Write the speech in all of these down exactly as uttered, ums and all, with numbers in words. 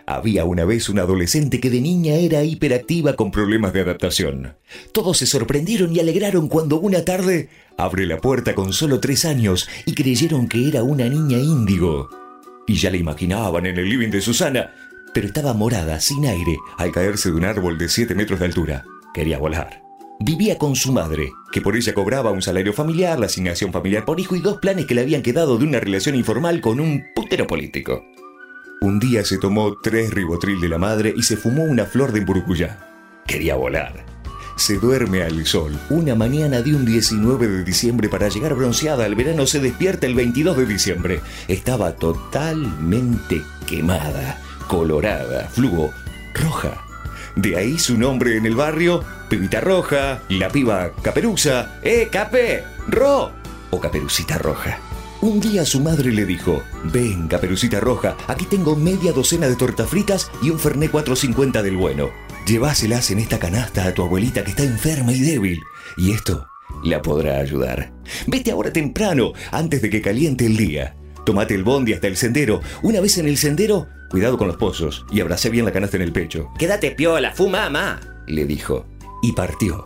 Había una vez una adolescente que de niña era hiperactiva con problemas de adaptación. Todos se sorprendieron y alegraron cuando una tarde abre la puerta con solo tres años y creyeron que era una niña índigo. Y ya la imaginaban en el living de Susana, pero estaba morada, sin aire, al caerse de un árbol de siete metros de altura. Quería volar. Vivía con su madre, que por ella cobraba un salario familiar, la asignación familiar por hijo y dos planes que le habían quedado de una relación informal con un putero político. Un día se tomó tres ribotril de la madre y se fumó una flor de mburucuyá. Quería volar. Se duerme al sol. Una mañana de un diecinueve de diciembre para llegar bronceada al verano se despierta el veintidós de diciembre. Estaba totalmente quemada, colorada, fluo, roja. De ahí su nombre en el barrio, Pibita Roja, la piba Caperuza, ¡eh, Cape! ¡Ro! O Caperucita Roja. Un día su madre le dijo: ven, Caperucita Roja, aquí tengo media docena de tortas fritas y un Fernet cuatrocientos cincuenta del bueno. Llévaselas en esta canasta a tu abuelita que está enferma y débil, y esto la podrá ayudar. Vete ahora temprano, antes de que caliente el día. Tomate el bondi hasta el sendero. Una vez en el sendero, cuidado con los pozos y abracé bien la canasta en el pecho. Quédate piola, fuma, mamá, le dijo, y partió.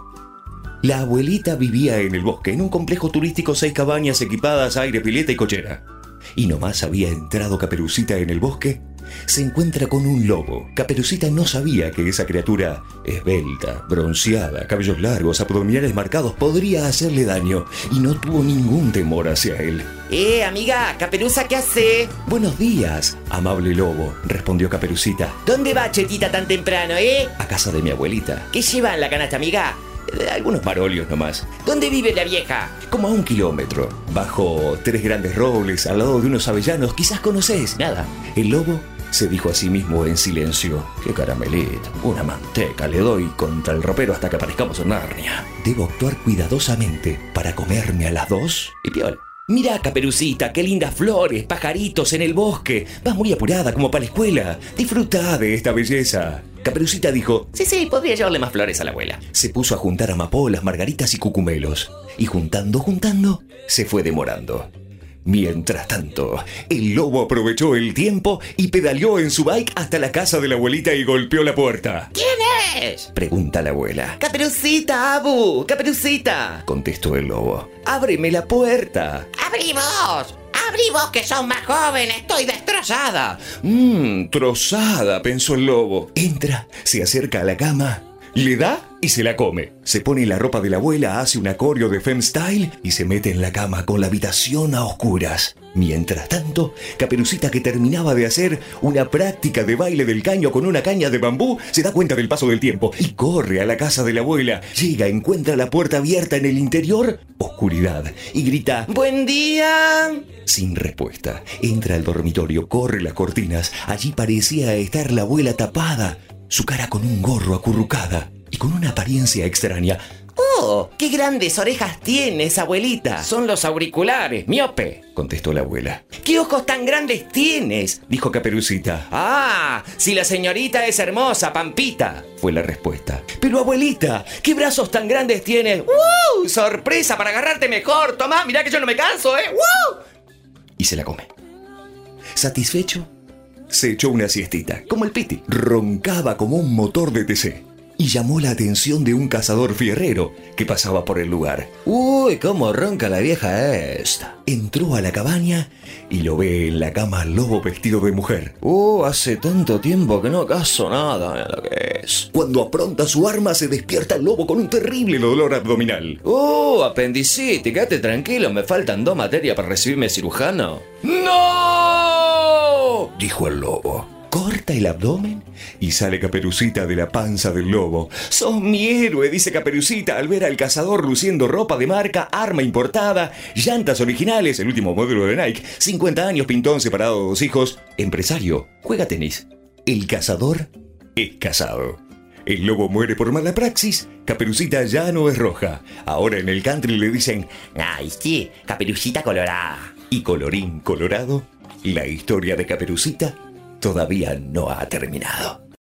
La abuelita vivía en el bosque, en un complejo turístico, seis cabañas equipadas, aire, pileta y cochera. Y nomás había entrado Caperucita en el bosque, se encuentra con un lobo. Caperucita no sabía que esa criatura, esbelta, bronceada, cabellos largos, abdominales marcados, podría hacerle daño, y no tuvo ningún temor hacia él. ¡Eh, amiga! ¿Caperuza qué hace? Buenos días, amable lobo, respondió Caperucita. ¿Dónde va, chetita, tan temprano, eh? A casa de mi abuelita. ¿Qué lleva en la canasta, amiga? Algunos marolios nomás. ¿Dónde vive la vieja? Como a un kilómetro, bajo tres grandes robles, al lado de unos avellanos. Quizás conocés. Nada. El lobo se dijo a sí mismo en silencio: qué caramelito, una manteca le doy contra el ropero hasta que aparezcamos en Narnia. Debo actuar cuidadosamente para comerme a las dos. Y piola. Mira, Caperucita, qué lindas flores, pajaritos en el bosque. Vas muy apurada como para la escuela. Disfruta de esta belleza. Caperucita dijo: sí, sí, podría llevarle más flores a la abuela. Se puso a juntar amapolas, margaritas y cucumelos. Y juntando, juntando, se fue demorando. Mientras tanto, el lobo aprovechó el tiempo y pedaleó en su bike hasta la casa de la abuelita y golpeó la puerta. ¿Quién es?, pregunta la abuela. Caperucita, Abu, Caperucita, contestó el lobo. Ábreme la puerta. ¡Abrí vos! ¡Abrí vos que sos más joven! ¡Estoy destrozada! Mmm, trozada, pensó el lobo. Entra, se acerca a la cama, le da y se la come. Se pone la ropa de la abuela, hace un acorio de femstyle y se mete en la cama con la habitación a oscuras. Mientras tanto, Caperucita, que terminaba de hacer una práctica de baile del caño con una caña de bambú, se da cuenta del paso del tiempo y corre a la casa de la abuela. Llega, encuentra la puerta abierta en el interior, oscuridad, y grita: ¡buen día! Sin respuesta. Entra al dormitorio, corre las cortinas. Allí parecía estar la abuela tapada, su cara con un gorro acurrucada y con una apariencia extraña. ¡Oh! ¡Qué grandes orejas tienes, abuelita! Son los auriculares, miope, contestó la abuela. ¿Qué ojos tan grandes tienes?, dijo Caperucita. ¡Ah! Si la señorita es hermosa, Pampita, fue la respuesta. Pero abuelita, ¿qué brazos tan grandes tienes? ¡Uh! ¡Sorpresa para agarrarte mejor! Tomá, mirá que yo no me canso, ¿eh? ¡Uh! Y se la come. Satisfecho, se echó una siestita, como el Piti. Roncaba como un motor de T C. Y llamó la atención de un cazador fierrero que pasaba por el lugar. ¡Uy, cómo ronca la vieja esta! Entró a la cabaña y lo ve en la cama al lobo vestido de mujer. ¡Uh, hace tanto tiempo que no cazo nada de lo que es! Cuando apronta su arma, se despierta el lobo con un terrible dolor abdominal. ¡Uh, apendicitis! Quédate tranquilo, me faltan dos materias para recibirme cirujano. ¡No!, dijo el lobo. Corta el abdomen y sale Caperucita de la panza del lobo. «Sos mi héroe», dice Caperucita al ver al cazador luciendo ropa de marca, arma importada, llantas originales, el último modelo de Nike, cincuenta años, pintón, separado, dos hijos, empresario, juega tenis. El cazador es casado. El lobo muere por mala praxis. Caperucita ya no es roja. Ahora en el country le dicen: ¡ay, sí! Caperucita colorada. Y colorín colorado, la historia de Caperucita todavía no ha terminado.